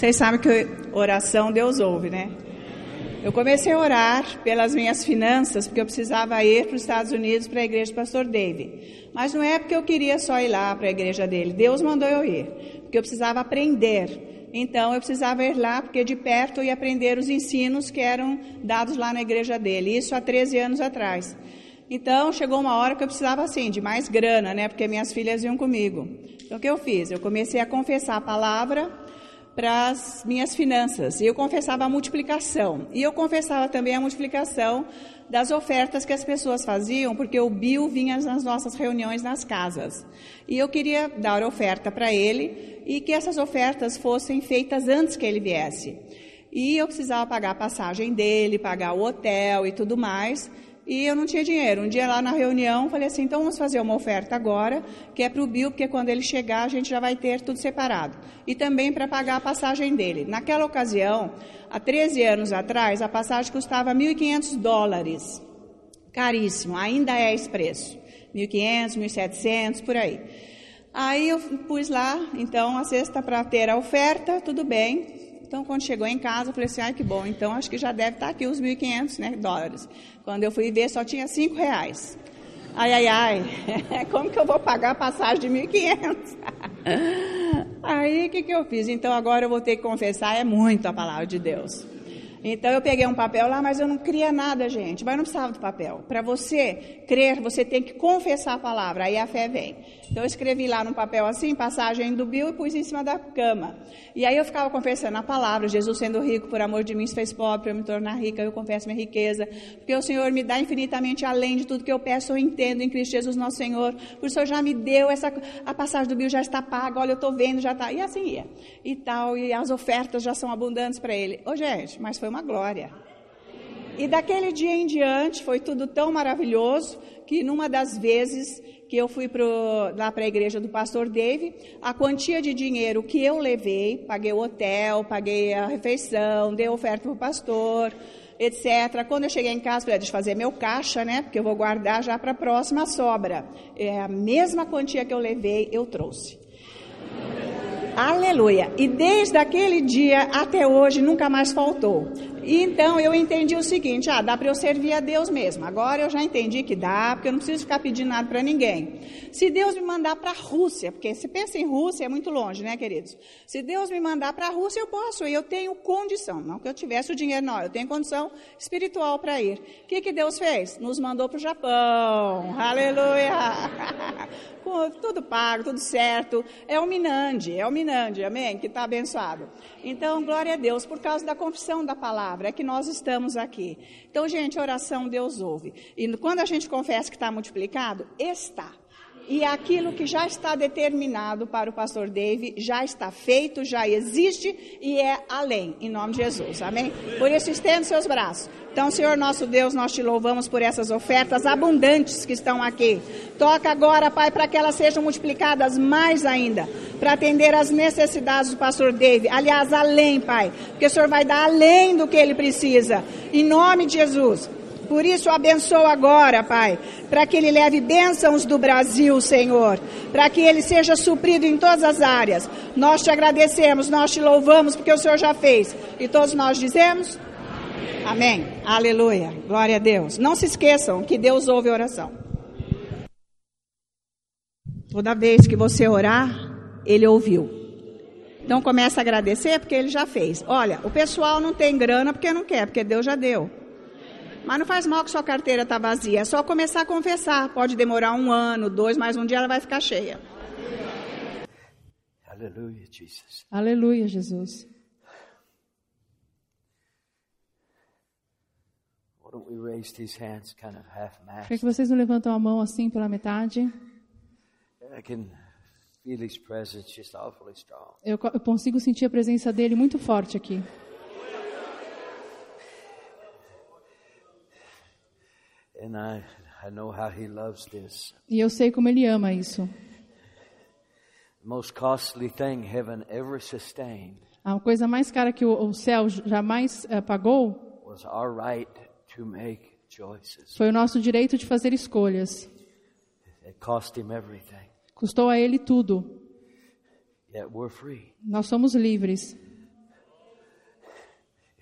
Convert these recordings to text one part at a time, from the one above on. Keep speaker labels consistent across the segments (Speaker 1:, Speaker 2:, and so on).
Speaker 1: Vocês sabem que oração Deus ouve, né? Eu comecei a orar pelas minhas finanças, porque eu precisava ir para os Estados Unidos para a igreja do pastor David. Mas não é porque eu queria só ir lá para a igreja dele. Deus mandou eu ir, porque eu precisava aprender. Então eu precisava ir lá, porque de perto eu ia aprender os ensinos que eram dados lá na igreja dele. Isso há 13 anos atrás. Então chegou uma hora que eu precisava assim, de mais grana, né? Porque minhas filhas iam comigo. Então o que eu fiz? Eu comecei a confessar a palavra para as minhas finanças, e eu confessava a multiplicação, e eu confessava também a multiplicação das ofertas que as pessoas faziam, porque o Bill vinha nas nossas reuniões nas casas, e eu queria dar oferta para ele, e que essas ofertas fossem feitas antes que ele viesse, e eu precisava pagar a passagem dele, pagar o hotel e tudo mais, e eu não tinha dinheiro. Um dia lá na reunião, falei assim, então vamos fazer uma oferta agora, que é para o Bill, porque quando ele chegar a gente já vai ter tudo separado. E também para pagar a passagem dele. Naquela ocasião, há 13 anos atrás, a passagem custava $1.500. Caríssimo, ainda é esse preço. 1.500, 1.700, por aí. Aí eu pus lá, então, a cesta para ter a oferta, tudo bem. Então, quando chegou em casa, eu falei assim, ai, que bom, então acho que já deve estar aqui os 1.500, né, dólares. Quando eu fui ver, só tinha R$5. Ai, como que eu vou pagar a passagem de 1.500? Aí, o que eu fiz? Então, agora eu vou ter que confessar, é muito a palavra de Deus. Então, eu peguei um papel lá, mas eu não queria nada, gente. Mas não precisava do papel. Para você crer, você tem que confessar a palavra, aí a fé vem. Então, eu escrevi lá no papel assim, passagem do Bill, e pus em cima da cama. E aí eu ficava confessando a palavra, Jesus sendo rico, por amor de mim se fez pobre, para eu me tornar rica, eu confesso minha riqueza. Porque o Senhor me dá infinitamente além de tudo que eu peço ou entendo em Cristo Jesus nosso Senhor. Por isso, o Senhor já me deu a passagem do Bill já está paga, olha, eu estou vendo, já está. E assim ia. E tal, e as ofertas já são abundantes para ele. Ô, gente, mas foi uma glória. E daquele dia em diante foi tudo tão maravilhoso que numa das vezes que eu fui lá para a igreja do pastor Dave, a quantia de dinheiro que eu levei, paguei o hotel, paguei a refeição, dei oferta para o pastor, etc. Quando eu cheguei em casa, falei, deixa eu fazer meu caixa, né? Porque eu vou guardar já para a próxima sobra. É a mesma quantia que eu levei, eu trouxe. Aleluia! E desde aquele dia até hoje nunca mais faltou. E então eu entendi o seguinte, dá para eu servir a Deus mesmo. Agora eu já entendi que dá, porque eu não preciso ficar pedindo nada para ninguém. Se Deus me mandar para a Rússia, porque se pensa em Rússia é muito longe, né, queridos? Se Deus me mandar para a Rússia, eu posso, e eu tenho condição. Não que eu tivesse o dinheiro, não, eu tenho condição espiritual para ir. O que Deus fez? Nos mandou para o Japão. Aleluia! Com tudo pago, tudo certo. É o Minandi, amém? Que está abençoado. Então, glória a Deus, por causa da confissão da palavra, é que nós estamos aqui. Então, gente, oração Deus ouve. E quando a gente confessa que está multiplicado, está. E aquilo que já está determinado para o pastor Dave, já está feito, já existe e é além, em nome de Jesus, amém? Por isso, estenda os seus braços. Então, Senhor nosso Deus, nós te louvamos por essas ofertas abundantes que estão aqui. Toca agora, Pai, para que elas sejam multiplicadas mais ainda, para atender às necessidades do pastor Dave. Aliás, além, Pai, porque o Senhor vai dar além do que ele precisa, em nome de Jesus. Por isso, abençoa agora, Pai, para que ele leve bênçãos do Brasil, Senhor, para que ele seja suprido em todas as áreas. Nós te agradecemos, nós te louvamos, porque o Senhor já fez. E todos nós dizemos... Amém. Aleluia. Glória a Deus. Não se esqueçam que Deus ouve a oração. Toda vez que você orar, Ele ouviu. Então começa a agradecer porque Ele já fez. Olha, o pessoal não tem grana porque não quer, porque Deus já deu. Mas não faz mal que sua carteira está vazia. É só começar a confessar. Pode demorar 1 ano, 2, mas um dia ela vai ficar cheia.
Speaker 2: Aleluia, Jesus.
Speaker 3: Aleluia, Jesus.
Speaker 2: Why don't we raise these hands kind of half-mast?
Speaker 3: Por que vocês não levantam a mão assim pela metade?
Speaker 2: I can feel His presence just awfully strong.
Speaker 3: Eu consigo sentir a presença dele muito forte aqui.
Speaker 2: And I know how He loves this.
Speaker 3: E eu sei como ele ama isso.
Speaker 2: The most costly thing heaven ever sustained
Speaker 3: A coisa mais cara que o céu jamais pagou
Speaker 2: was our right to make choices.
Speaker 3: foi o nosso direito de fazer escolhas.
Speaker 2: It cost Him everything.
Speaker 3: Custou a ele tudo.
Speaker 2: Yet we're free.
Speaker 3: Nós somos livres.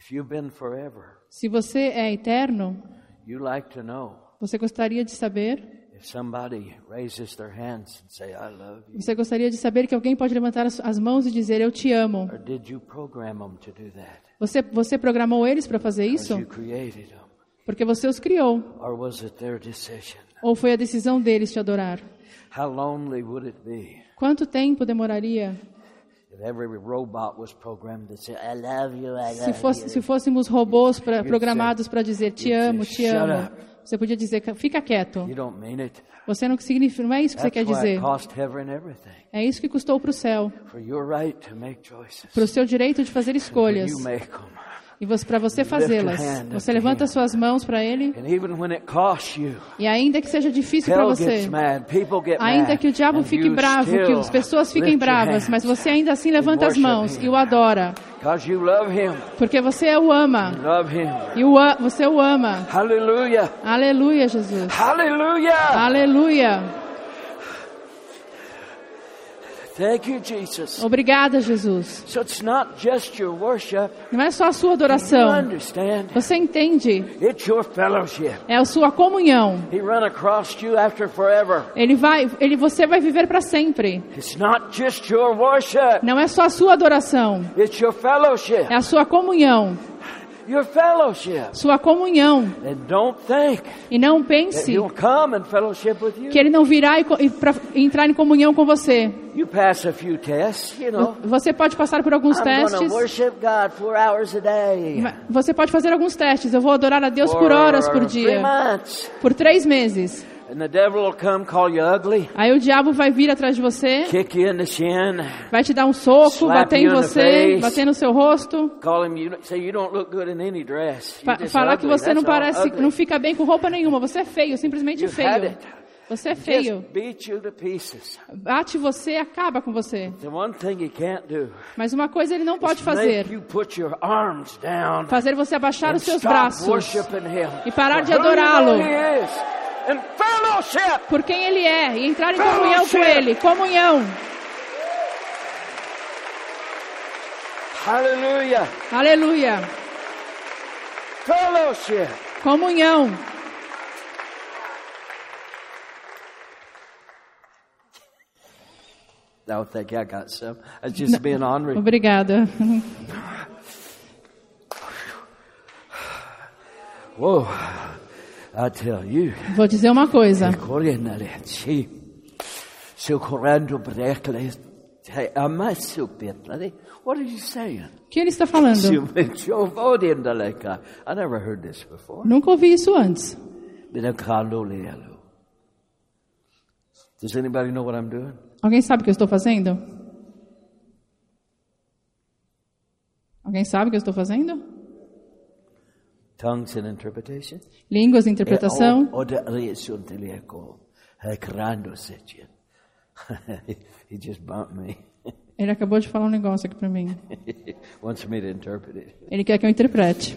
Speaker 2: If you've been forever,
Speaker 3: Se você é eterno,
Speaker 2: you like to know
Speaker 3: você gostaria de saber,
Speaker 2: if somebody raises their hands and say, I love you.
Speaker 3: você gostaria de saber que alguém pode levantar as mãos e dizer, eu te amo.
Speaker 2: Or did you program them to do that?
Speaker 3: Você programou eles para fazer isso?
Speaker 2: Because you created them.
Speaker 3: Porque você os criou.
Speaker 2: Or was it their decision?
Speaker 3: Ou foi a decisão deles te adorar?
Speaker 2: How lonely would it be
Speaker 3: Quanto tempo demoraria
Speaker 2: if every robot was programmed to say, I love you, I love
Speaker 3: se fôssemos robôs programados para dizer, te amo, te amo? Você podia dizer, fica quieto.
Speaker 2: you? You don't mean it.
Speaker 3: Você não significa, não é isso que você
Speaker 2: That's
Speaker 3: quer
Speaker 2: why it
Speaker 3: dizer.
Speaker 2: cost heaven everything.
Speaker 3: É isso que custou para o céu,
Speaker 2: For your right to make choices.
Speaker 3: para o seu direito de fazer
Speaker 2: For
Speaker 3: escolhas.
Speaker 2: you make them.
Speaker 3: E para você fazê-las. Você levanta suas mãos para Ele.
Speaker 2: And even when it costs you,
Speaker 3: E ainda que seja difícil para
Speaker 2: hell
Speaker 3: você,
Speaker 2: gets mad, people get
Speaker 3: ainda
Speaker 2: mad,
Speaker 3: que o diabo
Speaker 2: and
Speaker 3: fique
Speaker 2: you
Speaker 3: bravo, que
Speaker 2: still
Speaker 3: as pessoas fiquem
Speaker 2: lift your
Speaker 3: bravas,
Speaker 2: hands
Speaker 3: mas você ainda assim levanta as
Speaker 2: worship
Speaker 3: mãos
Speaker 2: Him.
Speaker 3: e o adora.
Speaker 2: because you love Him.
Speaker 3: Porque você o ama.
Speaker 2: Love Him.
Speaker 3: E você o ama.
Speaker 2: Hallelujah.
Speaker 3: Aleluia, Jesus.
Speaker 2: Hallelujah.
Speaker 3: Aleluia.
Speaker 2: Thank you, Jesus.
Speaker 3: Obrigada, Jesus.
Speaker 2: So it's not just your worship.
Speaker 3: Não é só a sua
Speaker 2: You
Speaker 3: adoração.
Speaker 2: understand?
Speaker 3: Você entende?
Speaker 2: It's your fellowship.
Speaker 3: É a sua comunhão.
Speaker 2: He run across you after forever.
Speaker 3: Você vai viver para sempre.
Speaker 2: It's not just your worship.
Speaker 3: Não é só a sua adoração.
Speaker 2: It's your fellowship.
Speaker 3: É a sua comunhão.
Speaker 2: Your fellowship.
Speaker 3: Sua comunhão.
Speaker 2: And don't think
Speaker 3: E não
Speaker 2: that
Speaker 3: pense
Speaker 2: He'll come and fellowship with you.
Speaker 3: que Ele não virá para entrar em comunhão com você.
Speaker 2: You pass a few tests, you know.
Speaker 3: Você pode passar por alguns
Speaker 2: I'm going to
Speaker 3: testes.
Speaker 2: worship God 4 hours a day.
Speaker 3: Você pode fazer alguns testes. Eu vou adorar a Deus por horas por
Speaker 2: 3
Speaker 3: dia.
Speaker 2: months.
Speaker 3: Por 3 meses.
Speaker 2: And the devil will come call you ugly,
Speaker 3: Aí o diabo vai vir atrás de você.
Speaker 2: kick you in the shin,
Speaker 3: Vai te dar um soco,
Speaker 2: Slap
Speaker 3: bater em
Speaker 2: you in the
Speaker 3: você,
Speaker 2: face.
Speaker 3: bater no seu rosto.
Speaker 2: call him, say you don't look good in any dress. You're just
Speaker 3: Falar que
Speaker 2: ugly.
Speaker 3: você não
Speaker 2: That's all
Speaker 3: parece,
Speaker 2: ugly.
Speaker 3: não fica bem com roupa nenhuma. Você é feio, simplesmente
Speaker 2: You've had
Speaker 3: feio.
Speaker 2: it.
Speaker 3: Você é feio.
Speaker 2: Just beat you to pieces.
Speaker 3: Bate você, acaba com você.
Speaker 2: The one thing he can't do
Speaker 3: Mas uma coisa ele não pode
Speaker 2: is
Speaker 3: fazer:
Speaker 2: make you put your arms down
Speaker 3: fazer você abaixar
Speaker 2: and
Speaker 3: os seus
Speaker 2: stop
Speaker 3: braços
Speaker 2: worshiping him.
Speaker 3: e parar de
Speaker 2: For who you
Speaker 3: adorá-lo
Speaker 2: know he is. And fellowship.
Speaker 3: por quem ele é e entrar em comunhão com ele. Comunhão.
Speaker 2: Hallelujah.
Speaker 3: Aleluia.
Speaker 2: Fellowship.
Speaker 3: Comunhão.
Speaker 2: I don't think I got some. I was just being honored.
Speaker 3: Obrigada.
Speaker 2: Whoa. I tell you.
Speaker 3: Vou dizer uma coisa.
Speaker 2: What are you saying?
Speaker 3: O que ele está falando?
Speaker 2: I never heard this before.
Speaker 3: Nunca ouvi isso antes.
Speaker 2: Does anybody know what I'm doing?
Speaker 3: Alguém sabe o que eu estou fazendo? Alguém sabe o que eu estou fazendo?
Speaker 2: Tongues and interpretation?
Speaker 3: Línguas e interpretação.
Speaker 2: He just bumped me.
Speaker 3: Ele acabou de falar um negócio aqui para mim.
Speaker 2: Wants me to interpret it.
Speaker 3: Ele quer que eu interprete.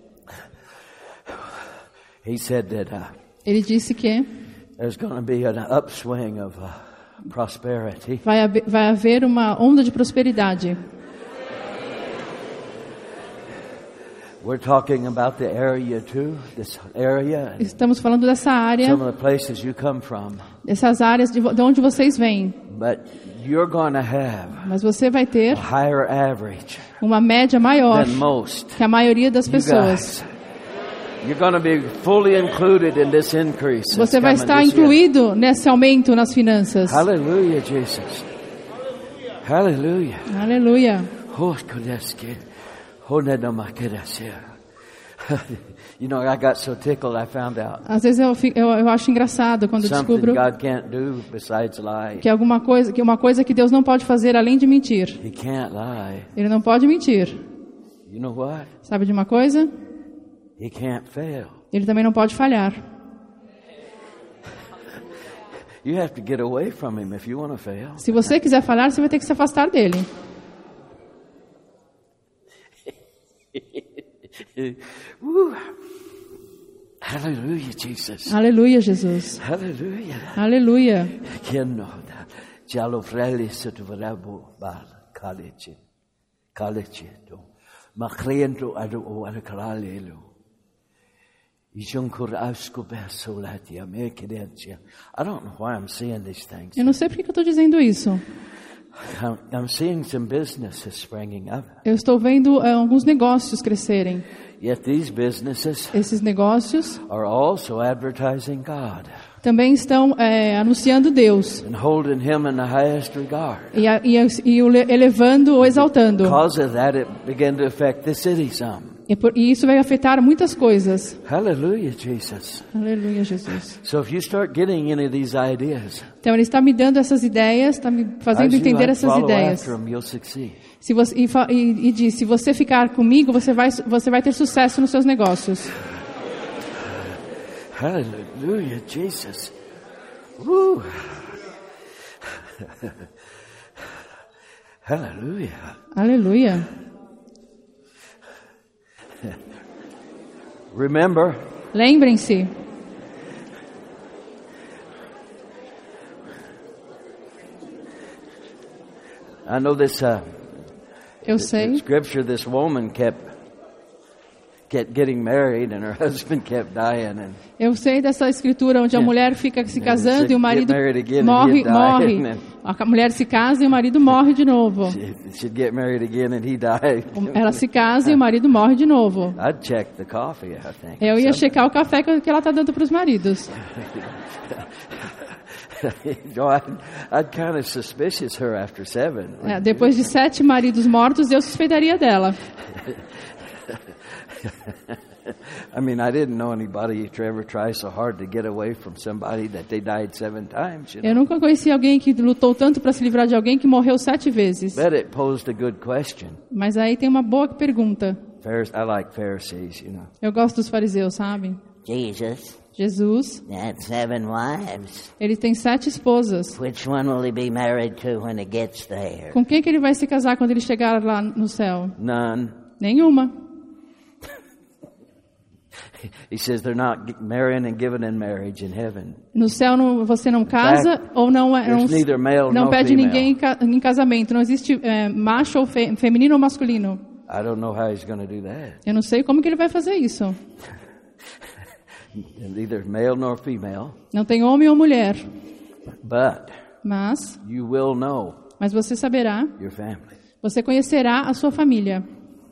Speaker 2: He said that
Speaker 3: Ele disse que
Speaker 2: there's going to be an upswing of prosperity.
Speaker 3: vai haver uma onda de prosperidade.
Speaker 2: We're talking about the area too, this area, and
Speaker 3: Estamos falando dessa área,
Speaker 2: some of the places you come from.
Speaker 3: dessas áreas de onde vocês vêm.
Speaker 2: But you're going to have
Speaker 3: Mas você vai ter
Speaker 2: a higher average
Speaker 3: uma média maior
Speaker 2: than most.
Speaker 3: que a maioria das
Speaker 2: You
Speaker 3: pessoas.
Speaker 2: guys, you're going to be fully included in this increase. that's
Speaker 3: Você vai
Speaker 2: coming
Speaker 3: estar
Speaker 2: this year.
Speaker 3: incluído nesse aumento nas finanças.
Speaker 2: Hallelujah, Jesus. Hallelujah.
Speaker 3: Aleluia.
Speaker 2: Oh, Kodeski. Oh, Nedomakedasya. You know, I got so tickled I found out
Speaker 3: Às vezes eu acho engraçado quando eu
Speaker 2: something
Speaker 3: descubro
Speaker 2: God can't do besides lie.
Speaker 3: que uma coisa que Deus não pode fazer além de mentir.
Speaker 2: He can't lie.
Speaker 3: Ele não pode mentir.
Speaker 2: You know what?
Speaker 3: Sabe de uma coisa?
Speaker 2: He can't fail.
Speaker 3: Ele também não pode falhar.
Speaker 2: You have to get away from him if you want to fail.
Speaker 3: Se você quiser falhar, você vai ter que se afastar dele.
Speaker 2: Woo. Hallelujah, Jesus.
Speaker 3: Aleluia, Jesus.
Speaker 2: Hallelujah.
Speaker 3: Aleluia.
Speaker 2: Kenoda. Jalofreli sotvrabo bal kaleche. Kaleche do. Macleento ado o anakalalo. I don't know why I'm saying these things.
Speaker 3: Eu não sei porque que eu estou dizendo isso.
Speaker 2: I'm seeing some businesses springing up.
Speaker 3: Eu estou vendo alguns negócios crescerem.
Speaker 2: Yet these businesses
Speaker 3: Esses negócios
Speaker 2: are also advertising God
Speaker 3: também estão anunciando Deus
Speaker 2: and holding Him in the highest regard.
Speaker 3: e o elevando ou exaltando.
Speaker 2: Because of that, it began to affect the city some.
Speaker 3: E isso vai afetar muitas coisas.
Speaker 2: Hallelujah, Jesus.
Speaker 3: Aleluia, Jesus.
Speaker 2: So if you start getting any of these ideas,
Speaker 3: Então ele está me dando essas ideias, está me fazendo entender essas ideias.
Speaker 2: Them, you'll succeed.
Speaker 3: Se você, e diz, se você ficar comigo, você vai ter sucesso nos seus negócios.
Speaker 2: Hallelujah, Jesus. Woo. Hallelujah.
Speaker 3: Aleluia.
Speaker 2: Remember,
Speaker 3: lembrem-se,
Speaker 2: I know this
Speaker 3: eu sei,
Speaker 2: scripture, this woman kept getting married and her husband kept dying. And
Speaker 3: eu sei dessa escritura onde a mulher fica se casando e o marido
Speaker 2: morre.
Speaker 3: A mulher se casa e o marido morre de novo.
Speaker 2: She'd get married again and he died.
Speaker 3: Ela se casa e o marido morre de novo.
Speaker 2: I'd check the coffee, I think.
Speaker 3: Eu ia checar o café que ela está dando para os maridos.
Speaker 2: I'd kind of suspicious her after 7.
Speaker 3: Depois de 7 maridos mortos, eu suspeitaria dela.
Speaker 2: I mean, I didn't know anybody to ever try so hard to get away from somebody that they died 7 times. You know?
Speaker 3: Eu nunca conheci alguém que lutou tanto para se livrar de alguém que morreu 7 vezes.
Speaker 2: But it posed a good question.
Speaker 3: Mas aí tem uma boa pergunta.
Speaker 2: I like Pharisees, you know.
Speaker 3: Eu gosto dos fariseus, sabe? Jesus.
Speaker 4: Had 7 wives.
Speaker 3: Ele tem 7 esposas.
Speaker 4: Which one will he be married to when he gets there?
Speaker 3: Com quem que ele vai se casar quando ele chegar lá no céu?
Speaker 2: None.
Speaker 3: Nenhuma.
Speaker 2: He says they're not marrying and giving in marriage in heaven.
Speaker 3: No céu você não casa ou não pede ninguém em casamento. Não existe macho ou feminino ou masculino.
Speaker 2: I don't know how he's going to do that.
Speaker 3: Eu não sei como que ele vai fazer isso.
Speaker 2: Neither male nor female.
Speaker 3: Não tem homem ou mulher.
Speaker 2: Mas you will know.
Speaker 3: Mas você saberá.
Speaker 2: Your family.
Speaker 3: Você conhecerá a sua família.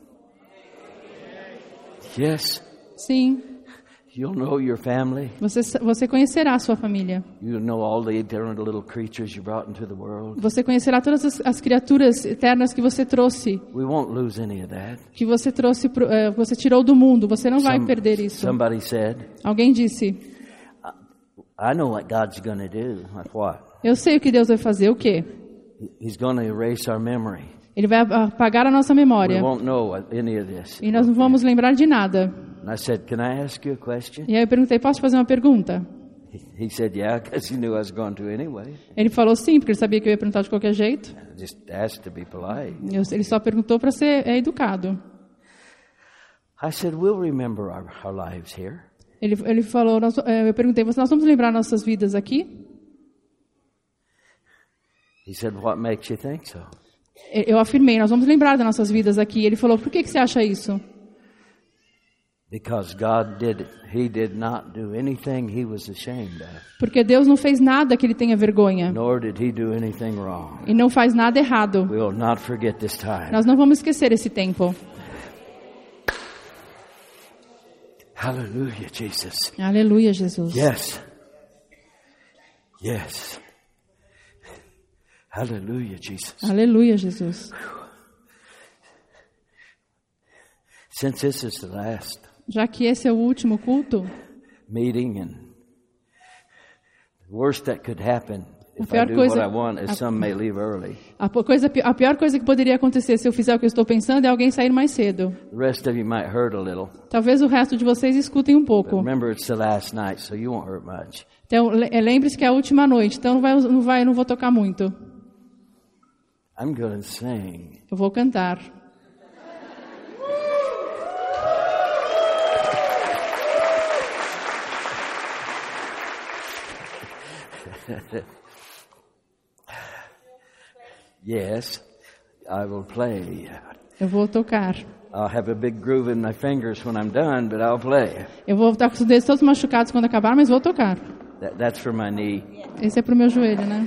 Speaker 2: Yes.
Speaker 3: Sim.
Speaker 2: You'll know your family.
Speaker 3: Você conhecerá a sua família.
Speaker 2: You'll know all the eternal little creatures you brought into the world.
Speaker 3: Você conhecerá todas as criaturas eternas que você trouxe.
Speaker 2: We won't lose any of that.
Speaker 3: Que você trouxe, você tirou do mundo. Você não vai perder isso.
Speaker 2: Somebody said.
Speaker 3: Alguém disse.
Speaker 2: I know what God's going to do. Like what?
Speaker 3: Eu sei o que Deus vai fazer. O quê?
Speaker 2: He's going to erase our memory.
Speaker 3: Ele vai apagar a nossa memória.
Speaker 2: We won't know any of this.
Speaker 3: E nós não vamos lembrar de nada.
Speaker 2: And I said, "Can I ask you a question?"
Speaker 3: E aí eu perguntei, posso fazer uma pergunta?
Speaker 2: He said, "Yeah, because he knew I was going to anyway."
Speaker 3: Ele falou sim, porque ele sabia que eu ia perguntar de qualquer jeito.
Speaker 2: Just asked to be polite.
Speaker 3: Ele só perguntou para ser educado.
Speaker 2: I said, "We'll remember our lives here."
Speaker 3: Ele falou, eu perguntei, nós vamos lembrar nossas vidas aqui?
Speaker 2: He said, "What makes you think so?"
Speaker 3: Eu afirmei, nós vamos lembrar das nossas vidas aqui. Ele falou, por que você acha isso?
Speaker 2: Because God did not do anything he was ashamed of.
Speaker 3: Porque Deus não fez nada que ele tenha vergonha.
Speaker 2: Nor did he do anything wrong.
Speaker 3: E não faz nada errado.
Speaker 2: We will not forget this time.
Speaker 3: Nós não vamos esquecer esse tempo.
Speaker 2: Hallelujah, Jesus.
Speaker 3: Aleluia, Jesus.
Speaker 2: Yes. Yes. Hallelujah, Jesus.
Speaker 3: Aleluia, Jesus.
Speaker 2: Since this is the last
Speaker 3: já que esse é o último culto,
Speaker 2: meeting, and the worst that could happen if I do what I want is some may leave early. A
Speaker 3: pior coisa que poderia acontecer se eu fizer o que eu estou pensando é alguém sair mais cedo.
Speaker 2: The rest of you might hurt a little.
Speaker 3: Talvez o resto de vocês escutem um pouco.
Speaker 2: But remember, it's the last night, so you won't hurt much.
Speaker 3: Então lembre-se que é a última noite, então não vou tocar muito.
Speaker 2: I'm going to sing.
Speaker 3: Eu vou cantar.
Speaker 2: Yes, I will play.
Speaker 3: Eu vou tocar.
Speaker 2: I'll have a big groove in my fingers when I'm done, but I'll play.
Speaker 3: Eu vou estar com os dedos todos machucados quando acabar, mas vou tocar.
Speaker 2: That's for my knee.
Speaker 3: Esse é pro meu joelho, né?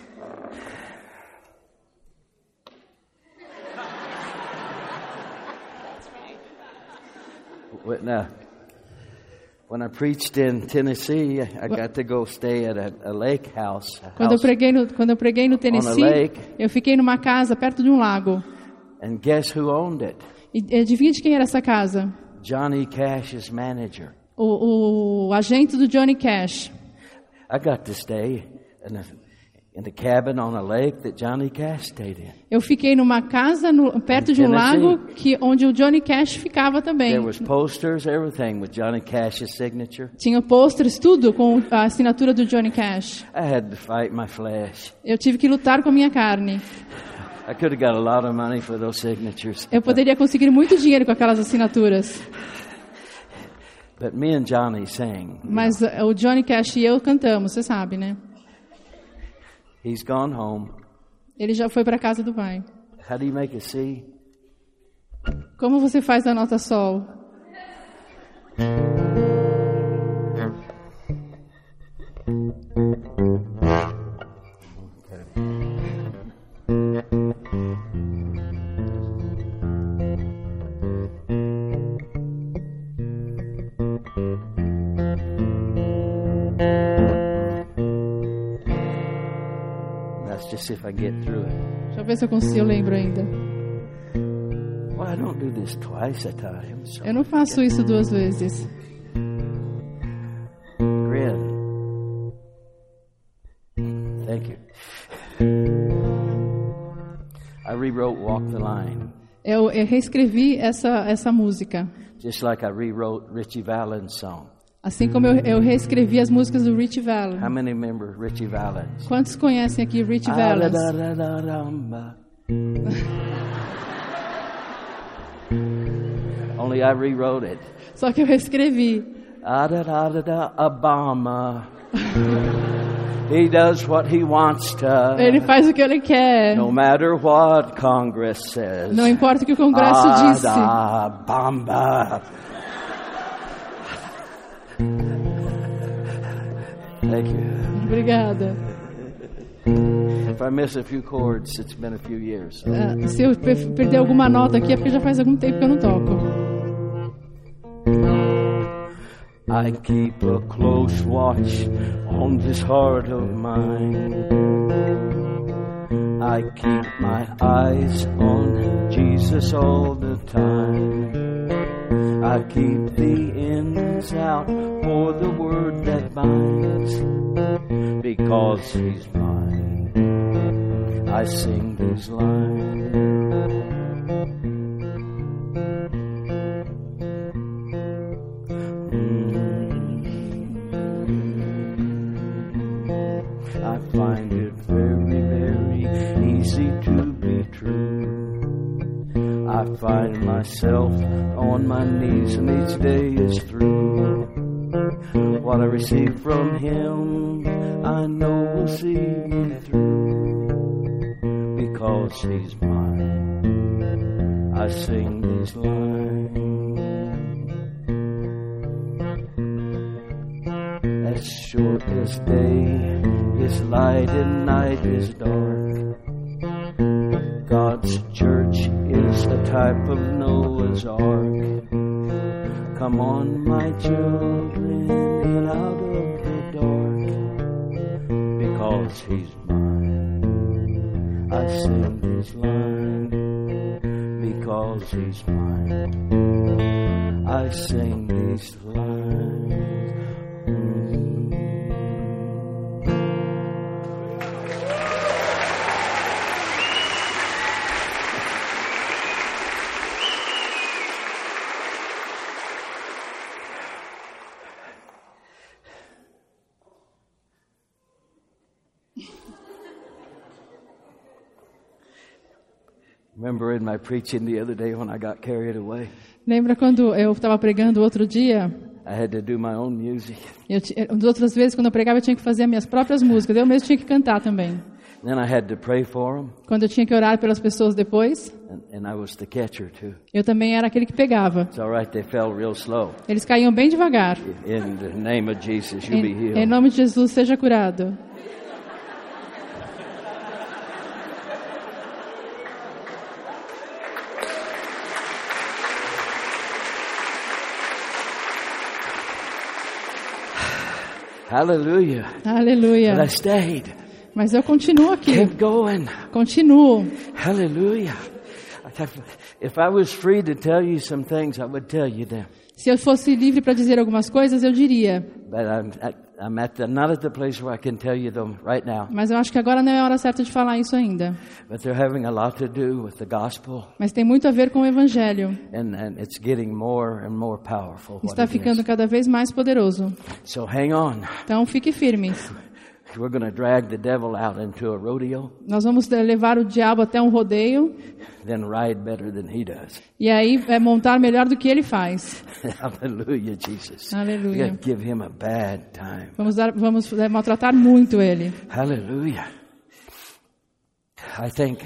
Speaker 2: Now, when I preached in Tennessee, I got to go stay at a lake house.
Speaker 3: Quando eu preguei no Tennessee, eu fiquei numa casa perto de um lago.
Speaker 2: And guess who owned it?
Speaker 3: E adivinha de quem era essa casa?
Speaker 2: Johnny Cash's manager.
Speaker 3: O agente do Johnny Cash.
Speaker 2: I got to stay in the cabin on a lake that Johnny Cash stayed in.
Speaker 3: Eu fiquei numa casa perto de um lago onde o Johnny Cash ficava também.
Speaker 2: There was posters, everything with Johnny Cash's signature.
Speaker 3: Tinha posters, tudo com a assinatura do Johnny Cash.
Speaker 2: I had to fight my flesh.
Speaker 3: Eu tive que lutar com a minha carne.
Speaker 2: I could have got a lot of money for those signatures.
Speaker 3: Eu poderia conseguir muito dinheiro com aquelas assinaturas.
Speaker 2: But me and Johnny sang.
Speaker 3: Mas o Johnny Cash e eu cantamos, você sabe, né?
Speaker 2: He's gone home.
Speaker 3: Ele já foi para a casa do pai.
Speaker 2: How do you make a C?
Speaker 3: Como você faz a nota sol?
Speaker 2: See if I get through it.
Speaker 3: Deixa eu ver se eu lembro ainda.
Speaker 2: Well, I don't do this twice a time. So
Speaker 3: eu não faço isso 2 vezes.
Speaker 2: Grin. Thank you. I rewrote Walk the Line.
Speaker 3: Eu reescrevi essa música.
Speaker 2: Just like I rewrote Richie Valens' song.
Speaker 3: Assim como eu reescrevi as músicas do Richie Valens.
Speaker 2: How many remember Richie Valens?
Speaker 3: Quantos conhecem aqui Richie Valens?
Speaker 2: Only I rewrote it.
Speaker 3: Só que eu reescrevi.
Speaker 2: Obama. He does what he wants to.
Speaker 3: Ele faz o que ele quer.
Speaker 2: No matter what Congress says.
Speaker 3: Não importa o que o Congresso disse.
Speaker 2: Obama. Thank you.
Speaker 3: Obrigada.
Speaker 2: If I miss a few chords, it's been a few years.
Speaker 3: Se eu perder alguma nota aqui é porque já faz algum tempo que eu não toco.
Speaker 2: I keep a close watch on this heart of mine. I keep my eyes on Jesus all the time. I keep the ends out for the word that binds. Because he's mine, I sing these lines. I find it very, very easy to be true. I find myself on my knees and each day is through. What I receive from him, I know will see me through. Because he's mine, I sing these lines. As short as day is light and night is dark. God's church is a type of Noah's ark. Come on, my children, get out of the dark. Because he's mine, I sing this line. Because he's mine, I sing these lines. Remember in my preaching the other day when I got carried away?
Speaker 3: Lembra quando eu estava pregando outro dia?
Speaker 2: I had to do my own music.
Speaker 3: Das outras vezes quando eu pregava eu tinha que fazer as minhas próprias músicas. Eu mesmo tinha que cantar também.
Speaker 2: Then I had to pray for them.
Speaker 3: Quando eu tinha que orar pelas pessoas depois.
Speaker 2: And I was the catcher too.
Speaker 3: Eu também era aquele que pegava.
Speaker 2: It's all right, they fell real slow.
Speaker 3: Eles caíam bem devagar.
Speaker 2: In the name of Jesus, you be healed.
Speaker 3: Em nome de Jesus, seja curado.
Speaker 2: Hallelujah.
Speaker 3: Aleluia.
Speaker 2: But I stayed.
Speaker 3: Mas eu continuo aqui.
Speaker 2: Kept going.
Speaker 3: Continuo.
Speaker 2: Hallelujah. If I was free to tell you some things, I would tell you them.
Speaker 3: Se eu fosse livre para dizer algumas coisas, eu diria.
Speaker 2: But I'm not at the place where I can tell you them right now.
Speaker 3: Mas eu acho que agora não é a hora certa de falar isso ainda.
Speaker 2: But they're having a lot to do with the gospel.
Speaker 3: Mas tem muito a ver com o evangelho.
Speaker 2: And it's getting more and more powerful.
Speaker 3: Está ficando cada vez mais poderoso.
Speaker 2: So hang on.
Speaker 3: Então fique firme.
Speaker 2: We're going to drag the devil out into a rodeo.
Speaker 3: Nós vamos levar o diabo até um rodeio.
Speaker 2: Then ride better than he does.
Speaker 3: E aí montar melhor do que ele faz.
Speaker 2: Hallelujah, Jesus.
Speaker 3: Aleluia.
Speaker 2: We're going to give him a bad time.
Speaker 3: Vamos maltratar muito ele.
Speaker 2: Hallelujah. I think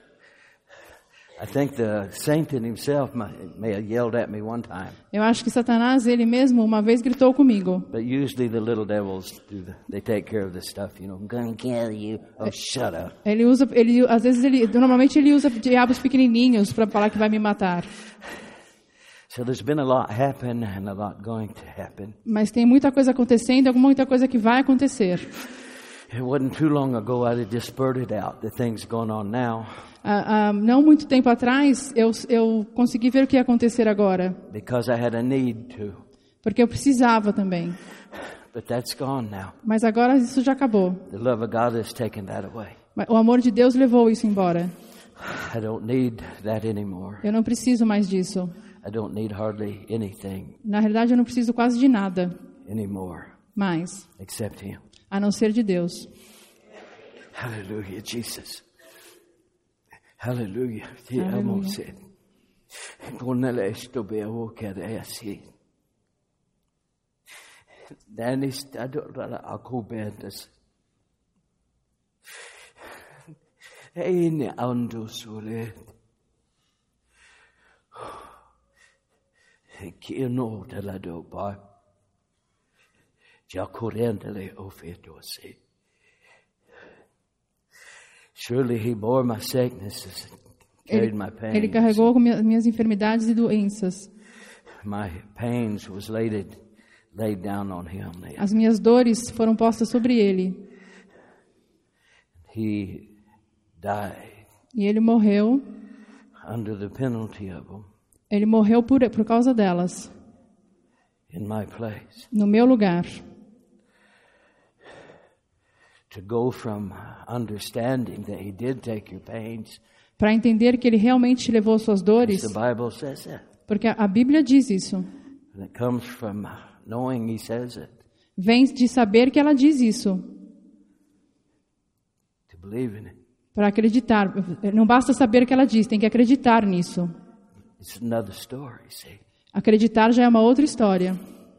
Speaker 2: the Satan himself may have yelled at me one time.
Speaker 3: Eu acho que Satanás ele mesmo uma vez gritou comigo.
Speaker 2: But usually the little devils they take care of this stuff, you know. I'm going to kill you. Oh, shut up.
Speaker 3: Normalmente ele usa diabos pequenininhos para falar que vai me matar.
Speaker 2: So there's been a lot happen and a lot going to happen.
Speaker 3: Mas tem muita coisa acontecendo, muita coisa que vai acontecer.
Speaker 2: It wasn't too long ago I just spurted out the things going on now.
Speaker 3: Não muito tempo atrás, eu consegui ver o que ia acontecer agora.
Speaker 2: Because I had a need to.
Speaker 3: Porque eu precisava também.
Speaker 2: But that's gone now.
Speaker 3: Mas agora isso já acabou.
Speaker 2: The love of God has taken that away.
Speaker 3: O amor de Deus levou isso embora.
Speaker 2: I don't need that anymore.
Speaker 3: Eu não preciso mais disso.
Speaker 2: I don't need hardly anything.
Speaker 3: Na realidade, eu não preciso quase de nada.
Speaker 2: Anymore.
Speaker 3: Mais.
Speaker 2: Except Him.
Speaker 3: A não ser de Deus.
Speaker 2: Hallelujah, Jesus. Hallelujah.
Speaker 3: Hallelujah.
Speaker 2: Surely He bore my sicknesses, carried my pains.
Speaker 3: Ele carregou minhas enfermidades e doenças.
Speaker 2: My pains was laid down on Him.
Speaker 3: As minhas dores foram postas sobre Ele.
Speaker 2: He died.
Speaker 3: E Ele morreu.
Speaker 2: Under the penalty of them.
Speaker 3: Ele morreu por causa delas.
Speaker 2: In my place.
Speaker 3: No meu lugar.
Speaker 2: To go from understanding that He did take your pains.
Speaker 3: Para entender que Ele realmente levou suas dores.
Speaker 2: The Bible says that.
Speaker 3: Porque a Bíblia diz isso.
Speaker 2: And it comes from knowing He says it.
Speaker 3: Vem de saber que ela diz isso.
Speaker 2: To believe in it.
Speaker 3: Para acreditar. Não basta saber que ela diz, tem que acreditar nisso.
Speaker 2: It's another story, see?
Speaker 3: Acreditar já é uma outra história.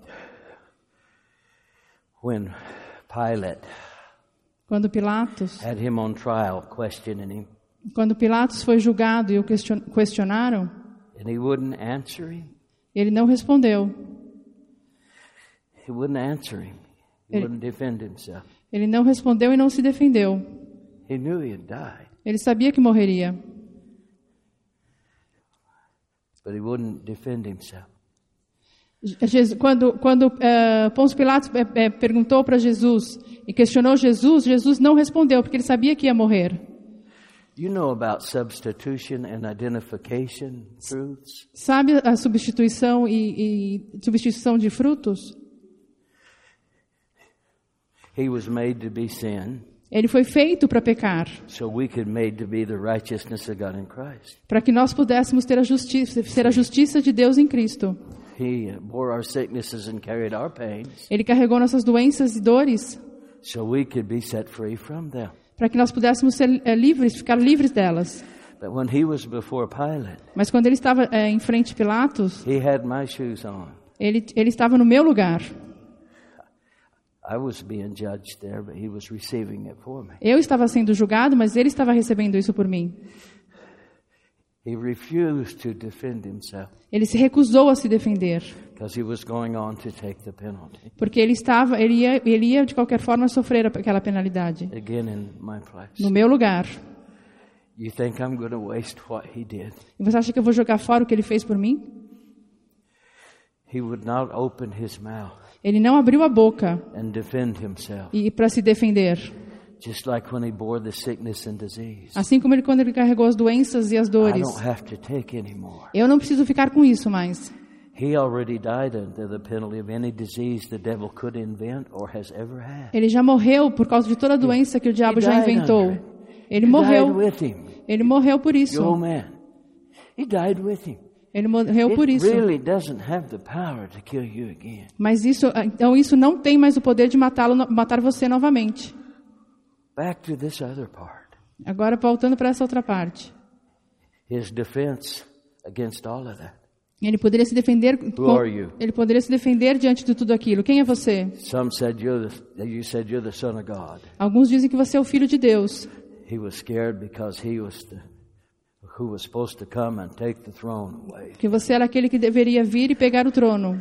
Speaker 2: When Pilate
Speaker 3: Quando Pilatos
Speaker 2: had him on trial, questioning him.
Speaker 3: Quando Pilatos foi julgado e o questionaram,
Speaker 2: And he wouldn't answer him.
Speaker 3: Ele não respondeu.
Speaker 2: He wouldn't answer him. He wouldn't defend himself.
Speaker 3: Ele não respondeu e não se defendeu.
Speaker 2: He knew he had died.
Speaker 3: Ele sabia que morreria.
Speaker 2: But he wouldn't defend himself.
Speaker 3: Quando Pôncio Pilatos perguntou para Jesus e questionou Jesus, Jesus não respondeu porque ele sabia que ia morrer.
Speaker 2: You know about substitution and identification fruits?
Speaker 3: Sabe a substituição e substituição de frutos?
Speaker 2: He was made to be sin.
Speaker 3: Ele foi feito para pecar.
Speaker 2: So we could made to be the righteousness of God in Christ.
Speaker 3: Para que nós pudéssemos ter ser a justiça de Deus em Cristo.
Speaker 2: He bore our sicknesses and carried our pains.
Speaker 3: Ele carregou nossas doenças e dores.
Speaker 2: So we could be set free from them.
Speaker 3: Para que nós pudéssemos ser ficar livres delas.
Speaker 2: But when he was before Pilate,
Speaker 3: mas quando ele estava em frente a Pilatos,
Speaker 2: he had my shoes on.
Speaker 3: Ele estava no meu lugar. Eu estava sendo julgado, mas ele estava recebendo isso por mim. Ele se recusou a se defender. Porque ele ia de qualquer forma sofrer aquela penalidade. No meu lugar. E você acha que eu vou jogar fora o que ele fez por mim? Ele não abriu a boca e para se defender. Assim como quando ele carregou as doenças e as dores. Eu não preciso ficar com isso mais. Ele já morreu por causa de toda a doença que o diabo já inventou. Ele morreu. Ele morreu por isso. Ele morreu por isso. Mas isso não tem mais o poder de matar você novamente. Agora voltando para essa outra parte. Ele poderia se defender. Ele poderia se defender diante de tudo aquilo. Quem é você? Alguns dizem que você é o filho de Deus. Que você era aquele que deveria vir e pegar o trono.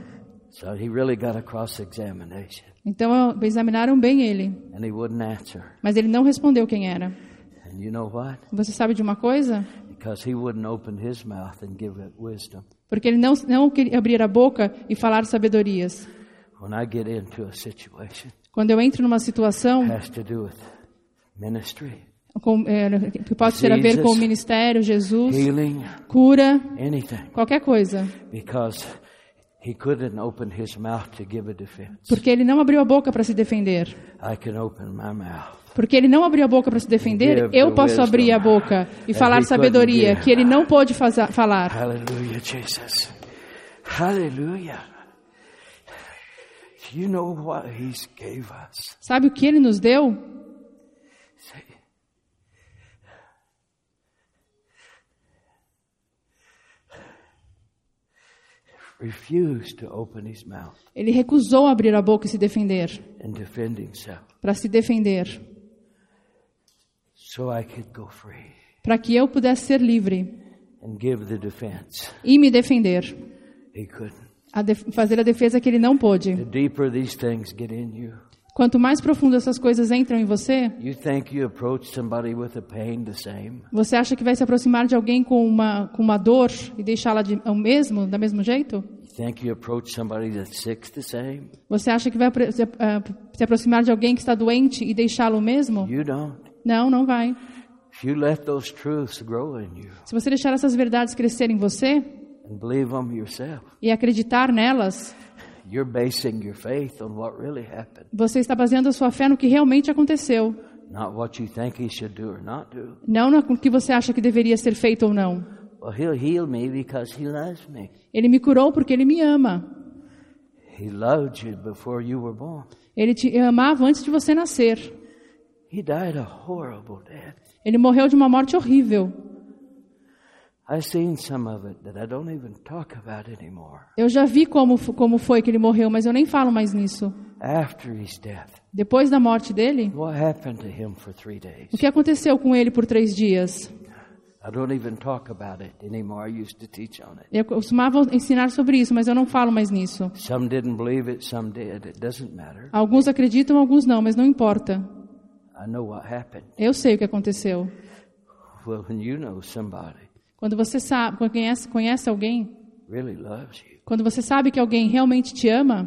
Speaker 3: Então examinaram bem ele. Mas ele não respondeu quem era. Você sabe de uma coisa? Porque ele não queria abrir a boca e falar sabedorias. Quando eu entro numa situação que pode ter a ver com o ministério, Jesus, cura, qualquer coisa. Porque ele não abriu a boca para se defender. Porque ele não abriu a boca para se defender, eu posso abrir a boca e falar sabedoria que ele não pôde falar.
Speaker 2: Aleluia, Jesus. Aleluia. You know what he gave us.
Speaker 3: Sabe o que ele nos deu? Ele recusou abrir a boca e se defender. Para se defender. Para que eu pudesse ser livre. E me defender. Fazer a defesa que ele não pôde. Quanto mais profundo essas coisas entram em você, você acha que vai se aproximar de alguém com uma dor e deixá-la da mesmo jeito? Você acha que vai se aproximar de alguém que está doente e deixá-lo mesmo? Não, não vai. Se você deixar essas verdades crescerem em você e acreditar nelas, você está baseando a sua fé no que realmente aconteceu. Não no que você acha que deveria ser feito ou não. Ele me curou porque ele me ama. Ele te amava antes de você nascer. Ele morreu de uma morte horrível. Eu já vi como foi que ele morreu, mas eu nem falo mais nisso. Depois da morte dele, o que aconteceu com ele por 3 dias? Eu costumava ensinar sobre isso, mas eu não falo mais nisso. Alguns acreditam, alguns não, mas não importa. Eu sei o que aconteceu. Quando você sabe, conhece alguém, quando você sabe que alguém realmente te ama,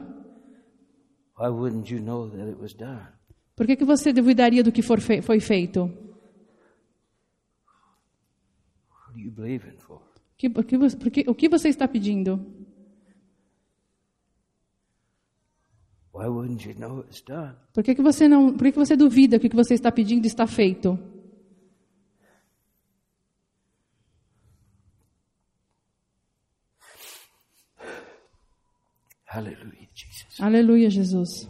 Speaker 3: por que você duvidaria do que foi feito? O que você está pedindo? Por que você duvida que o que você está pedindo está feito?
Speaker 2: Aleluia, Jesus.
Speaker 3: Aleluia, Jesus.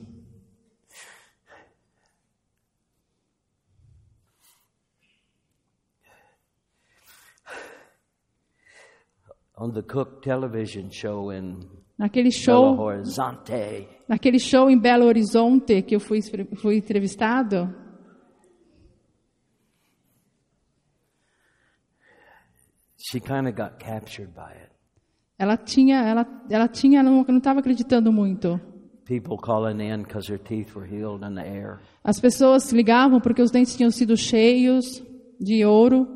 Speaker 2: On the Cook television show in
Speaker 3: naquele
Speaker 2: Belo Horizonte.
Speaker 3: Naquele show em Belo Horizonte que eu fui entrevistado.
Speaker 2: She kind of got captured by it.
Speaker 3: Ela não estava acreditando muito.
Speaker 2: People calling in because her teeth were healed in the air.
Speaker 3: As pessoas ligavam porque os dentes tinham sido cheios de ouro.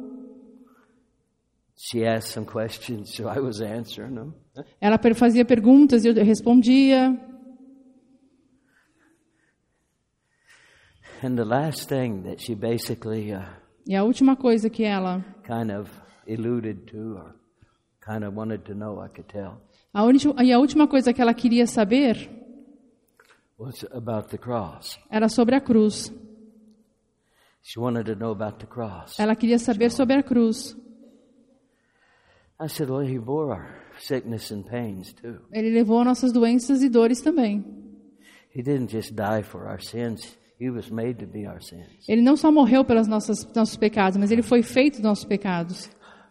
Speaker 2: She asked some questions, so I was answering them.
Speaker 3: Ela fazia perguntas e eu respondia.
Speaker 2: And the last thing that she basically
Speaker 3: e a última coisa que ela
Speaker 2: kind of alluded to or kind of wanted to know, I could tell.
Speaker 3: A última coisa que ela queria saber
Speaker 2: was about the cross.
Speaker 3: Era sobre a cruz.
Speaker 2: She wanted to know about the cross.
Speaker 3: Ela queria saber sobre a cruz.
Speaker 2: I said, well, he bore our sickness and pains too.
Speaker 3: Ele levou nossas doenças e dores também.
Speaker 2: He didn't just die for our sins. He was made to be our sins.
Speaker 3: Ele não só morreu pelos nossos pecados, mas ele foi feito dos nossos pecados.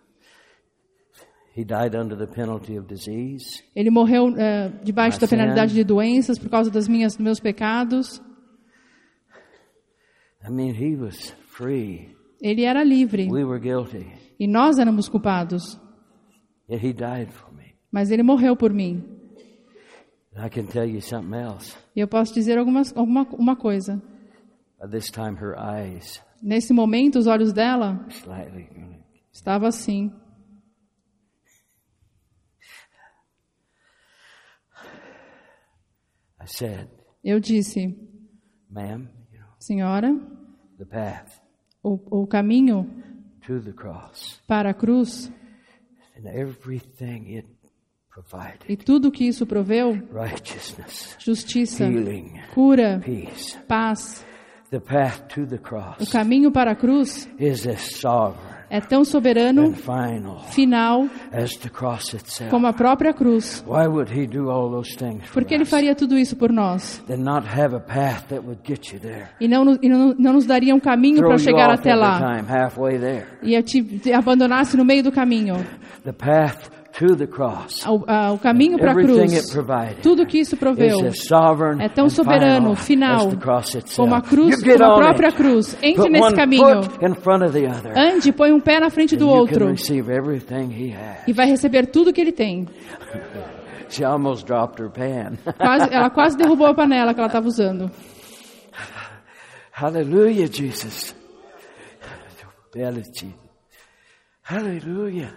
Speaker 2: He died under the penalty of disease.
Speaker 3: Ele morreu debaixo da penalidade de doenças por causa dos meus pecados.
Speaker 2: I mean, he was free.
Speaker 3: Ele era livre.
Speaker 2: We were guilty.
Speaker 3: E nós éramos culpados.
Speaker 2: Yet he died for me.
Speaker 3: Mas ele morreu por mim.
Speaker 2: I can tell you something else.
Speaker 3: E eu posso dizer uma coisa.
Speaker 2: At this time, her eyes.
Speaker 3: Nesse momento, os olhos dela estavam assim.
Speaker 2: I said,
Speaker 3: eu disse,
Speaker 2: ma'am,
Speaker 3: senhora,
Speaker 2: the path
Speaker 3: o caminho
Speaker 2: to the cross,
Speaker 3: para a cruz,
Speaker 2: and everything it provided,
Speaker 3: e tudo que isso proveu,
Speaker 2: righteousness,
Speaker 3: justiça,
Speaker 2: healing,
Speaker 3: cura,
Speaker 2: peace,
Speaker 3: paz.
Speaker 2: The path to the cross
Speaker 3: o caminho para a cruz
Speaker 2: is as sovereign
Speaker 3: é tão soberano, final,
Speaker 2: as the cross itself.
Speaker 3: Como a própria cruz.
Speaker 2: Why would he do all those things for
Speaker 3: Por que ele faria tudo isso por nós?
Speaker 2: Then not have a path that would get you there.
Speaker 3: E não nos daria um caminho para chegar até lá. E te abandonasse no meio do caminho.
Speaker 2: The path to the cross.
Speaker 3: O caminho para a cruz, tudo que isso proveu, é tão soberano, final, como a cruz, como a própria cruz. Entre nesse caminho, ande, põe um pé na frente do outro, e vai receber tudo que ele tem. Ela quase derrubou a panela que ela estava usando.
Speaker 2: Hallelujah, Jesus. Hallelujah.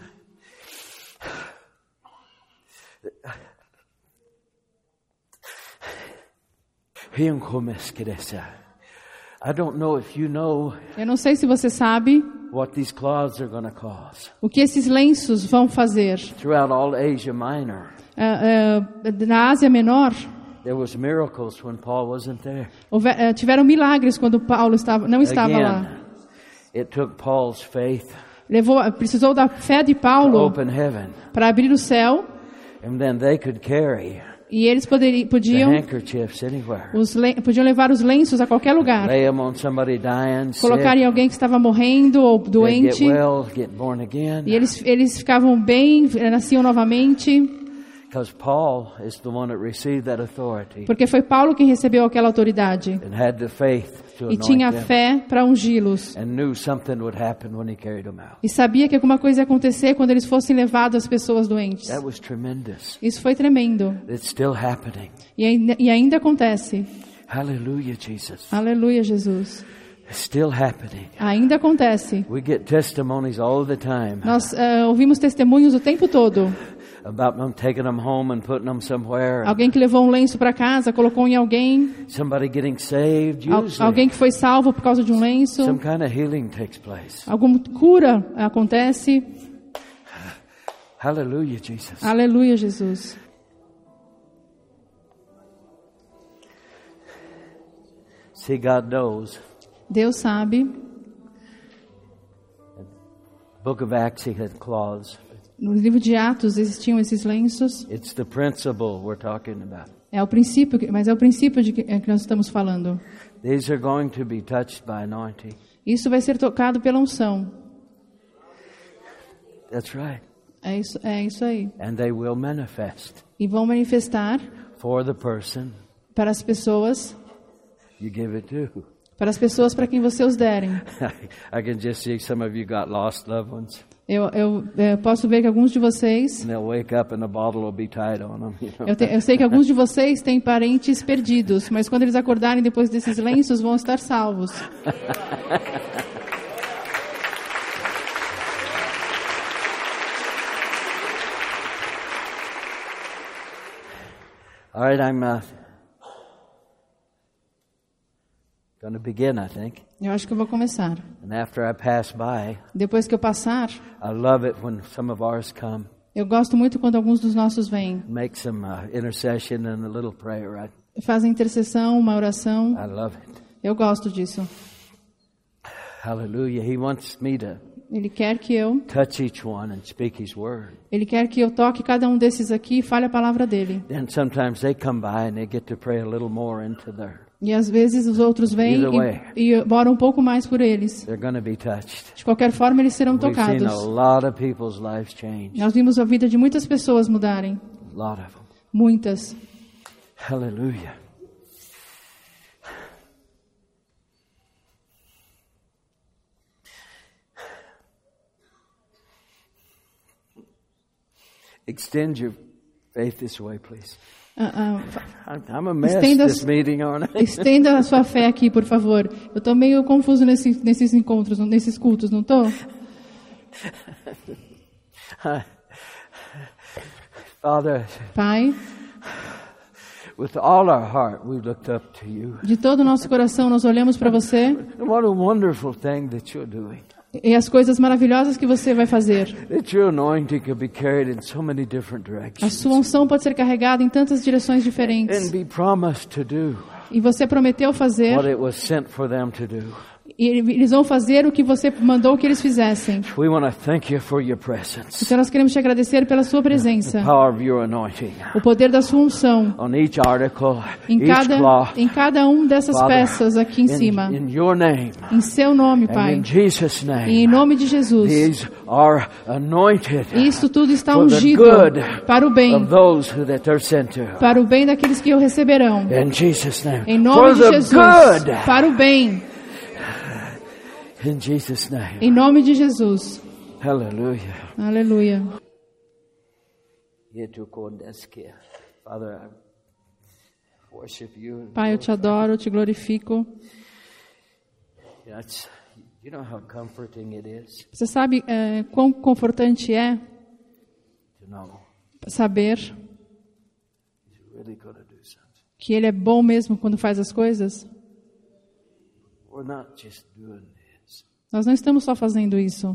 Speaker 2: I don't know if you know.
Speaker 3: Eu não sei se você sabe
Speaker 2: what these cloths are going to cause.
Speaker 3: O que esses lenços vão fazer.
Speaker 2: Throughout all Asia Minor.
Speaker 3: Na Ásia Menor.
Speaker 2: There was miracles when Paul wasn't there.
Speaker 3: Tiveram milagres quando Paulo não estava lá.
Speaker 2: It took Paul's faith.
Speaker 3: Precisou da fé de Paulo para abrir o céu.
Speaker 2: And then they could carry
Speaker 3: e eles podiam levar os lenços a qualquer lugar. Colocar em alguém que estava morrendo ou doente. E eles ficavam bem, nasciam novamente. Porque foi Paulo quem recebeu aquela autoridade. E tinha fé para ungí-los. E sabia que alguma coisa ia acontecer quando eles fossem levados às pessoas doentes. Isso foi tremendo. E ainda acontece.
Speaker 2: Aleluia, Jesus.
Speaker 3: Aleluia, Jesus.
Speaker 2: Still happening.
Speaker 3: Ainda acontece.
Speaker 2: We get testimonies all the time.
Speaker 3: Nós ouvimos testemunhos o tempo todo.
Speaker 2: About them taking them home and putting them somewhere.
Speaker 3: Alguém que levou um lenço para casa, colocou em alguém.
Speaker 2: Somebody getting saved.
Speaker 3: Alguém que foi salvo por causa de um lenço.
Speaker 2: Some kind of healing takes place.
Speaker 3: Alguma cura acontece.
Speaker 2: Hallelujah, Jesus.
Speaker 3: Aleluia, Jesus.
Speaker 2: See, God knows.
Speaker 3: Deus sabe.
Speaker 2: Book of Acts, he had cloths.
Speaker 3: No livro de Atos existiam esses lenços.
Speaker 2: It's the principle we're talking about.
Speaker 3: É o princípio, mas é o princípio de que nós estamos falando.
Speaker 2: These are going to be touched by anointing.
Speaker 3: Isso vai ser tocado pela unção.
Speaker 2: That's right.
Speaker 3: É isso aí.
Speaker 2: And they will manifest.
Speaker 3: E vão manifestar
Speaker 2: for the person
Speaker 3: para as pessoas
Speaker 2: you give it to.
Speaker 3: Para as pessoas para quem você os derem.
Speaker 2: I can just see some of you got lost loved ones.
Speaker 3: Eu posso ver que alguns de vocês. Eu sei que alguns de vocês têm parentes perdidos, mas quando eles acordarem depois desses lenços, vão estar salvos.
Speaker 2: All right, I'm going to begin, I think.
Speaker 3: Eu acho que eu vou começar.
Speaker 2: And after I pass by,
Speaker 3: depois que eu passar,
Speaker 2: I love it when some of ours come.
Speaker 3: Eu gosto muito quando alguns dos nossos vêm.
Speaker 2: Make some intercession and a little prayer, right?
Speaker 3: Fazem intercessão, uma oração.
Speaker 2: I love it.
Speaker 3: Eu gosto disso.
Speaker 2: Hallelujah. He wants me to
Speaker 3: Ele quer que eu
Speaker 2: touch each one and speak his word.
Speaker 3: Ele quer que eu toque cada um desses aqui e fale a palavra dele.
Speaker 2: Then sometimes they come by and they get to pray a little more into their.
Speaker 3: E às vezes os outros vêm e oram um pouco mais por eles. De qualquer forma, eles serão tocados. Nós vimos a vida de muitas pessoas mudarem. Muitas.
Speaker 2: Aleluia. Extend your faith this way, please. I'm a mess this meeting, aren't I?
Speaker 3: Estenda a sua fé aqui, por favor. Eu estou meio confuso nesses encontros, nesses cultos, não estou?
Speaker 2: Father,
Speaker 3: Pai,
Speaker 2: with all our heart we looked up to you.
Speaker 3: De todo o nosso coração nós olhamos para você.
Speaker 2: What a wonderful thing that you're doing.
Speaker 3: E as coisas maravilhosas que você vai fazer. A sua unção pode ser carregada em tantas direções diferentes. E você prometeu fazer. E eles vão fazer o que você mandou que eles fizessem. Então nós queremos te agradecer pela sua presença. O poder da sua unção. Em cada um dessas peças aqui em cima. Em seu nome, Pai. E em nome de Jesus. Isso tudo está ungido para o bem. Para o bem daqueles que o receberão. Em nome de Jesus. Para o bem.
Speaker 2: In Jesus' name.
Speaker 3: Em nome de Jesus.
Speaker 2: Aleluia.
Speaker 3: Aleluia. Pai, eu te adoro, eu te glorifico. Você sabe quão confortante é saber que Ele é bom mesmo quando faz as coisas? Nós não estamos só fazendo isso.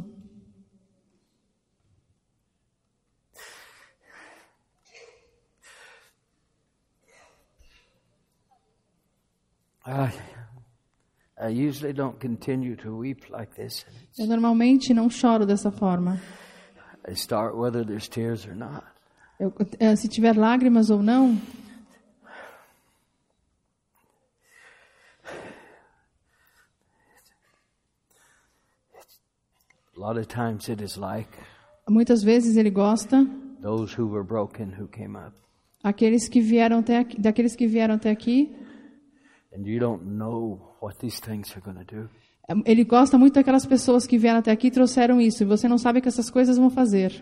Speaker 3: Eu normalmente não choro dessa forma. Se tiver lágrimas ou não. Muitas vezes ele gosta daqueles que vieram até aqui. Ele gosta muito daquelas pessoas que vieram até aqui e trouxeram isso, e você não sabe o que essas coisas vão fazer.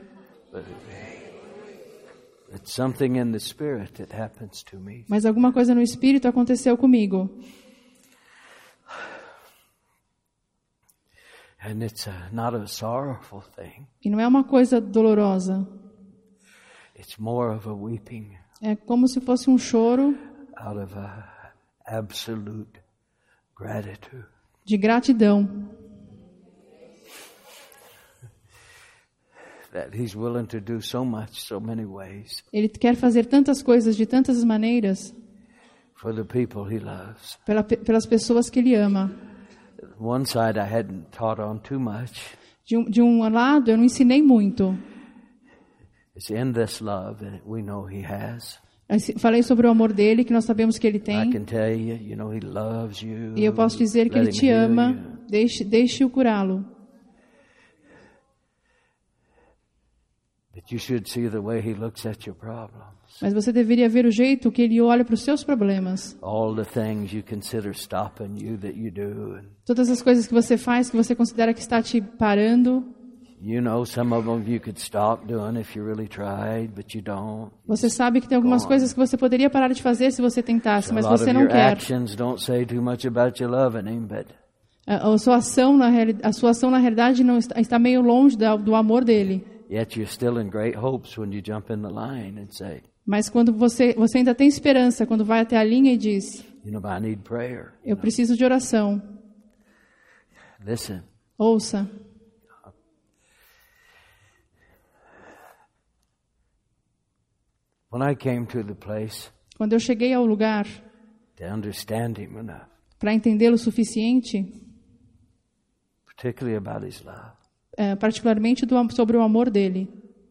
Speaker 3: Mas alguma coisa no espírito aconteceu comigo.
Speaker 2: And it's not a sorrowful thing.
Speaker 3: E não é uma coisa dolorosa.
Speaker 2: It's more of a weeping.
Speaker 3: É como se fosse um choro.
Speaker 2: Out of absolute gratitude.
Speaker 3: De gratidão.
Speaker 2: That he's willing to do so much, so many ways.
Speaker 3: Ele quer fazer tantas coisas de tantas maneiras.
Speaker 2: For the people he loves.
Speaker 3: Pelas pessoas que ele ama.
Speaker 2: One side I hadn't taught on too much.
Speaker 3: De um lado eu não ensinei muito.
Speaker 2: It's in this love that we know he has.
Speaker 3: Falei sobre o amor dele que nós sabemos que ele tem.
Speaker 2: I can tell you, you know, he loves you.
Speaker 3: E eu posso dizer que ele te ama. Deixe-o curá-lo.
Speaker 2: But you should see the way he looks at your problems.
Speaker 3: Mas você deveria ver o jeito que ele olha para os seus problemas.
Speaker 2: All the things you consider stopping you that you do.
Speaker 3: Todas as coisas que você faz que você considera que está te parando.
Speaker 2: You know, some of them you could stop doing if you really tried, but you don't.
Speaker 3: Você sabe que tem algumas coisas que você poderia parar de fazer se você tentasse, mas você não quer.
Speaker 2: Actions don't say too much about you loving him, but
Speaker 3: a sua ação na realidade não está meio longe do amor dele.
Speaker 2: Yet you're still in great hopes when you jump in the line and say,
Speaker 3: mas quando você ainda tem esperança quando vai até a linha e diz,
Speaker 2: you know, I need prayer.
Speaker 3: Eu preciso de oração.
Speaker 2: Listen.
Speaker 3: Ouça.
Speaker 2: When I came to the place,
Speaker 3: quando eu cheguei ao lugar para entendê-lo o suficiente,
Speaker 2: particularly about his love,
Speaker 3: particularmente sobre o amor dele.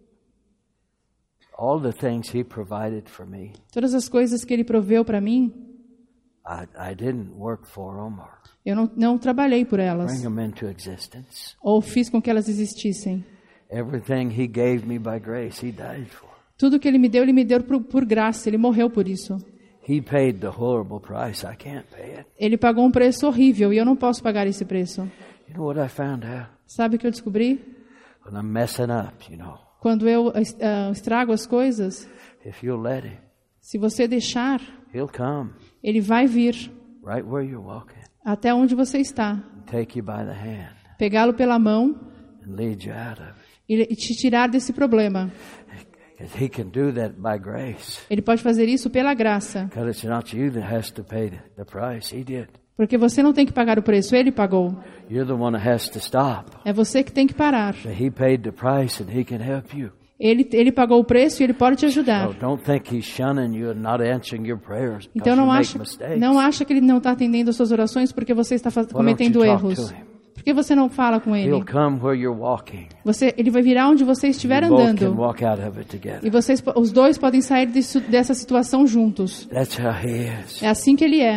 Speaker 2: All the things he provided for me,
Speaker 3: todas as coisas que ele proveu para mim,
Speaker 2: I didn't work for them or
Speaker 3: eu não trabalhei por elas,
Speaker 2: bring them into existence.
Speaker 3: Ou fiz com que elas existissem.
Speaker 2: Everything he gave me by grace, he died for.
Speaker 3: Tudo que ele me deu por graça, ele morreu por isso.
Speaker 2: He paid the horrible price. I can't pay it.
Speaker 3: Ele pagou um preço horrível e eu não posso pagar esse preço.
Speaker 2: You know what I found out?
Speaker 3: Sabe o que eu descobri?
Speaker 2: When I'm messing up, you know.
Speaker 3: Quando eu estrago as coisas,
Speaker 2: if you'll let him,
Speaker 3: se você deixar,
Speaker 2: he'll come,
Speaker 3: ele vai vir
Speaker 2: right where you're walking,
Speaker 3: até onde você está,
Speaker 2: take you by the hand,
Speaker 3: pegá-lo pela mão
Speaker 2: and lead you out of it.
Speaker 3: E te tirar desse problema.
Speaker 2: He can do that by grace.
Speaker 3: Ele pode fazer isso pela graça.
Speaker 2: Because it's not you that has to pay the price. He did.
Speaker 3: Porque você não tem que pagar o preço, ele pagou.
Speaker 2: You're the one that has to stop.
Speaker 3: É você que tem que parar.
Speaker 2: But he paid the price and he can help you.
Speaker 3: Ele pagou o preço e ele pode te ajudar.
Speaker 2: So don't think he's shunning you and not answering your prayers.
Speaker 3: Então não acha que ele não está atendendo as suas orações porque você está cometendo erros. Por que você não fala com ele? Ele vai virar onde você estiver andando. E os dois podem sair dessa situação juntos. É assim que ele é.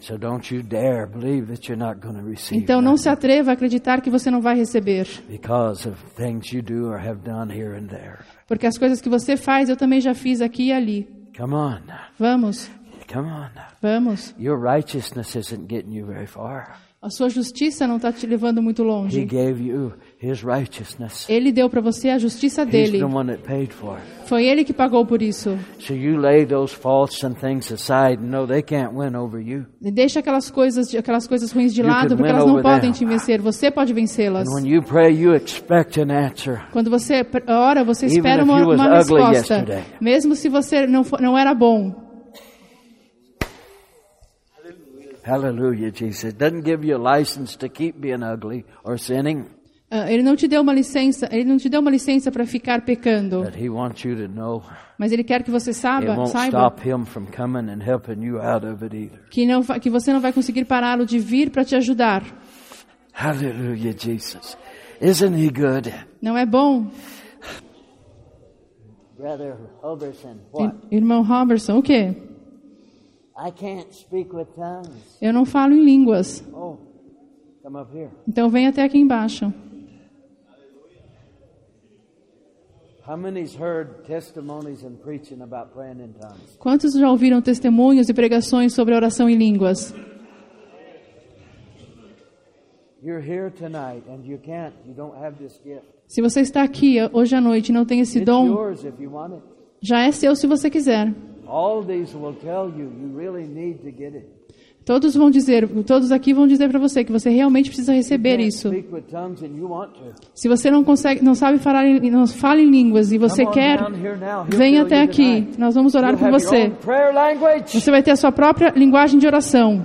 Speaker 3: Então não se atreva a acreditar que você não vai receber. Porque as coisas que você faz, eu também já fiz aqui e ali. Vamos. Vamos.
Speaker 2: Your righteousness isn't getting you very far.
Speaker 3: A sua justiça não está te levando muito longe.
Speaker 2: He gave you his righteousness.
Speaker 3: Ele deu para você a justiça dele.
Speaker 2: He's the one that paid for it.
Speaker 3: Foi ele que pagou por isso.
Speaker 2: So you lay those faults and things aside and know they can't win over you.
Speaker 3: Deixa aquelas coisas ruins de lado, porque elas não podem te vencer. Você pode vencê-las.
Speaker 2: And when you pray, you expect an answer.
Speaker 3: Quando você ora, você espera uma resposta, mesmo se você não era bom.
Speaker 2: Hallelujah, Jesus. It doesn't give you a license to keep being ugly or sinning.
Speaker 3: Ele não te deu uma licença para ficar pecando.
Speaker 2: But he wants you to know.
Speaker 3: Mas ele quer que você saiba que você não vai conseguir pará-lo de vir para te ajudar.
Speaker 2: Hallelujah, Jesus. Isn't he good?
Speaker 3: Não é bom?
Speaker 4: Brother Robertson, what?
Speaker 3: Irmão Robertson, o quê?
Speaker 4: I can't speak with tongues.
Speaker 3: Eu não falo em línguas.
Speaker 2: Oh, come up here.
Speaker 3: Então vem até aqui embaixo. Quantos já ouviram testemunhos e pregações sobre oração em línguas? Se você está aqui hoje à noite e não tem esse dom, já é seu se você quiser. Todos aqui vão dizer para você que você realmente precisa receber isso. Se você não sabe falar, não fala em línguas e você quer, venha até aqui. Nós vamos orar por você. Você vai ter a sua própria linguagem de oração.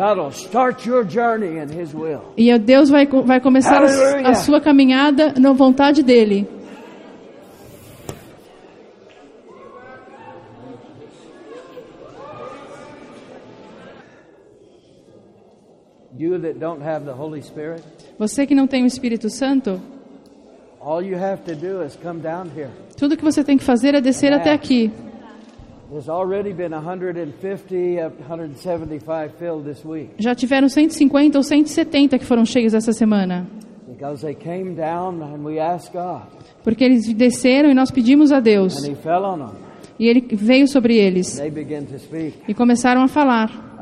Speaker 3: E Deus vai começar a sua caminhada na vontade dele.
Speaker 2: You that don't have the Holy Spirit,
Speaker 3: você que não tem o Espírito Santo,
Speaker 2: all you have to do is come down here.
Speaker 3: Tudo que você tem que fazer é descer até aqui.
Speaker 2: There's already been 150, 175 filled this week.
Speaker 3: Já tiveram 150 ou 170 que foram cheios essa semana. Porque eles desceram e nós pedimos a Deus. E Ele veio sobre eles. E começaram a falar.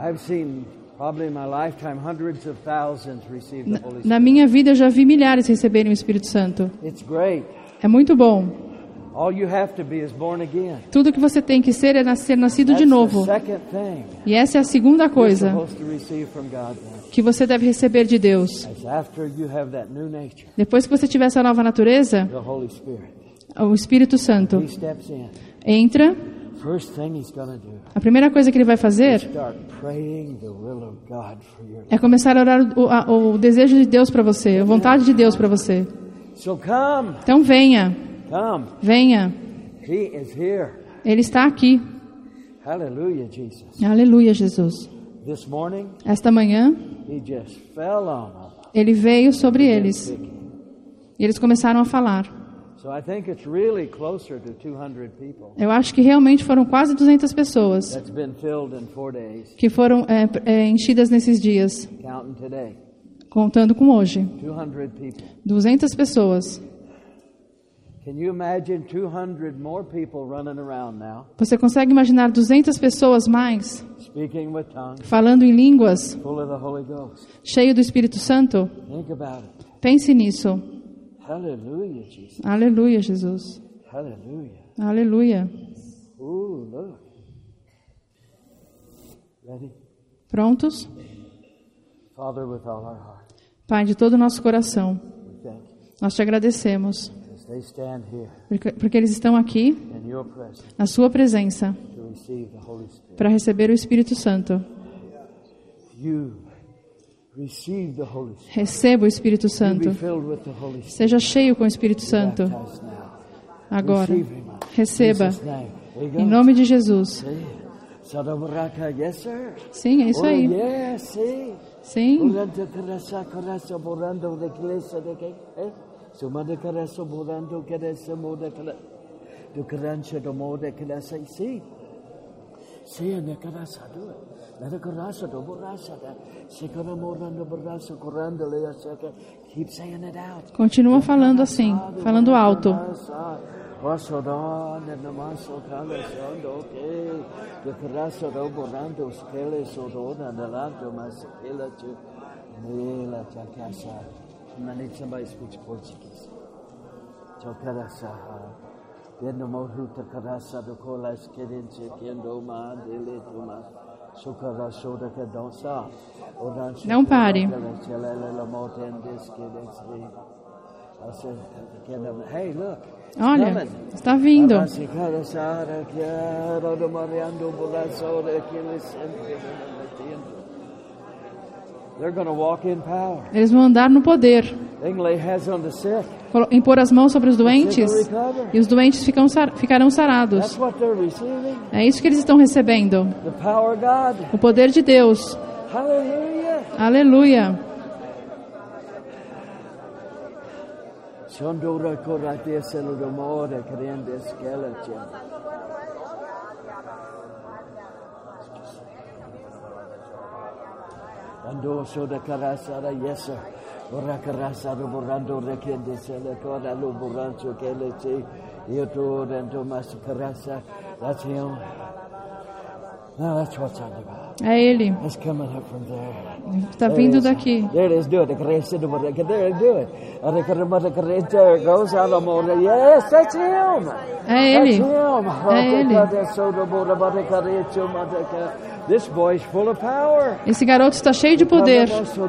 Speaker 3: Na minha vida eu já vi milhares receberem o Espírito Santo. É muito bom. Tudo que você tem que ser é ser nascido de novo. E essa é a segunda coisa que você deve receber de Deus. Depois que você tiver essa nova natureza, o Espírito Santo entra. A primeira coisa que ele vai fazer é começar a orar o desejo de Deus para você, a vontade de Deus para você. Então venha. Venha. Ele está aqui. Aleluia, Jesus. Esta manhã, ele veio sobre eles. E eles começaram a falar. Eu acho que realmente foram quase 200 pessoas que foram enchidas nesses dias, contando com hoje. 200 pessoas. Você consegue imaginar 200 pessoas mais falando em línguas, cheio do Espírito Santo? Pense nisso. Aleluia, Jesus. Aleluia. Prontos? Pai, de todo o nosso coração, nós te agradecemos porque eles estão aqui na sua presença para receber o Espírito Santo. Receba o Espírito Santo. Seja cheio com o Espírito Santo. Agora, receba. Em nome de Jesus. Sim, é isso aí. Sim. Continua falando assim, falando alto. Não pare. Olha, está vindo. Eles vão andar no poder. Impor as mãos sobre os doentes e os doentes ficarão sarados. É isso que eles estão recebendo. O poder de Deus. Aleluia.
Speaker 2: Ando soda carasara yesa, ora carasara borando rekende sele toda lo borancho kelete, io to dentro mas carasa, that's him. No, that's what's on the back.
Speaker 3: É ele.
Speaker 2: It's coming up from there.
Speaker 3: Está vindo daqui.
Speaker 2: There it is, do it. There, do it. There it goes out of more. Yes, that's him.
Speaker 3: É ele. É ele.
Speaker 2: This boy is full of power.
Speaker 3: Esse garoto está cheio de poder.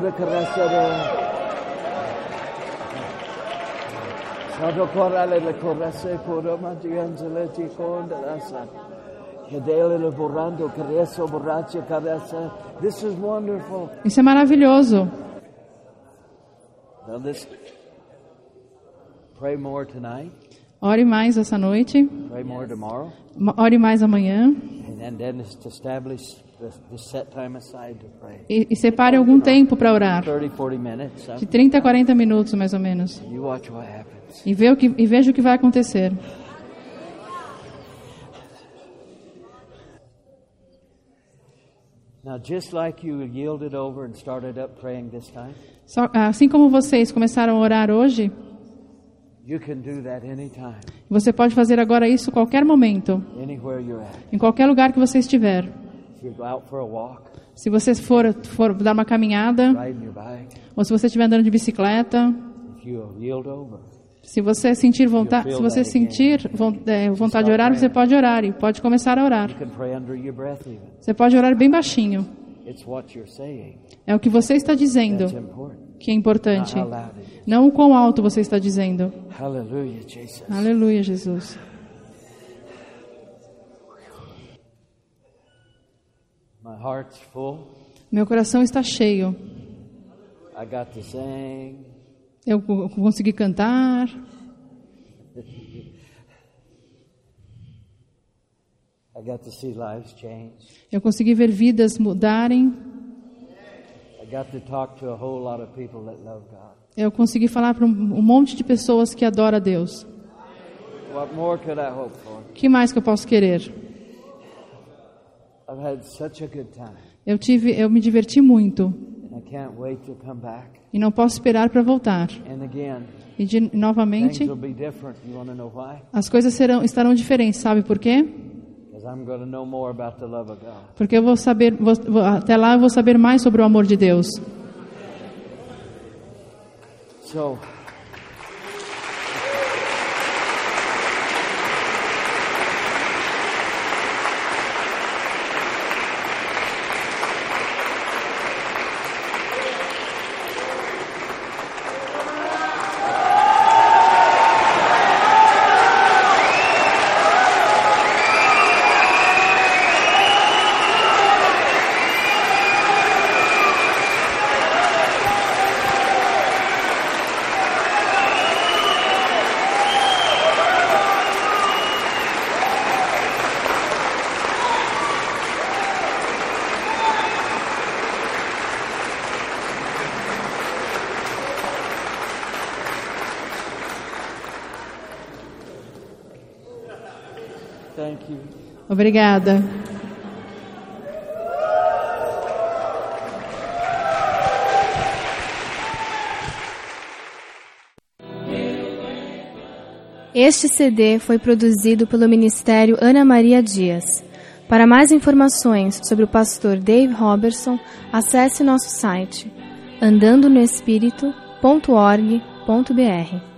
Speaker 2: This is wonderful.
Speaker 3: Isso é maravilhoso.
Speaker 2: Pray more tonight.
Speaker 3: Ore mais essa noite.
Speaker 2: Pray more tomorrow.
Speaker 3: Ore mais amanhã. E separe algum tempo para orar. De 30 a 40 minutos, mais ou menos. E veja o que vai acontecer. Assim como vocês começaram a orar hoje, você pode fazer agora isso a qualquer momento, em qualquer lugar que você estiver. Se você for dar uma caminhada, ou se você estiver andando de bicicleta, se você sentir vontade, vontade de orar, você pode orar e pode começar a orar. Você pode orar bem baixinho. É o que você está dizendo que é importante, não o quão alto você está dizendo. Aleluia, Jesus. Meu coração está cheio. Eu consegui cantar. Eu consegui ver vidas mudarem. Eu consegui falar para um monte de pessoas que adoram a Deus. O que mais que eu posso querer? Eu me diverti muito. E não posso esperar para voltar. E novamente, as coisas estarão diferentes. Sabe por quê? Porque eu vou saber, até lá eu vou saber mais sobre o amor de Deus. Obrigada.
Speaker 5: Este CD foi produzido pelo Ministério Ana Maria Dias. Para mais informações sobre o pastor Dave Robertson, acesse nosso site andandonoespirito.org.br.